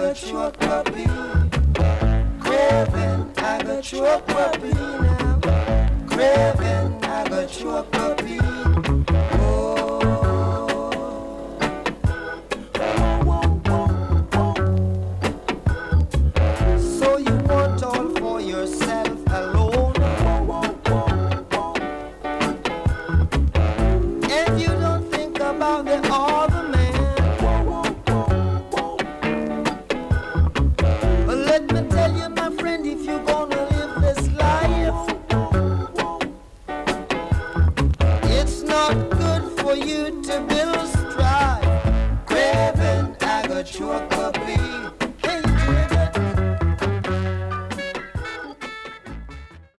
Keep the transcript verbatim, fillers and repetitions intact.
got choke puppy. Craving, I got choke puppy now. Craving, I got choke puppy. So you want all for yourself alone. And you don't think about the other man. But let me tell you, my friend, if you're gonna live this life, it's not good for you to build strife. Craving, I got your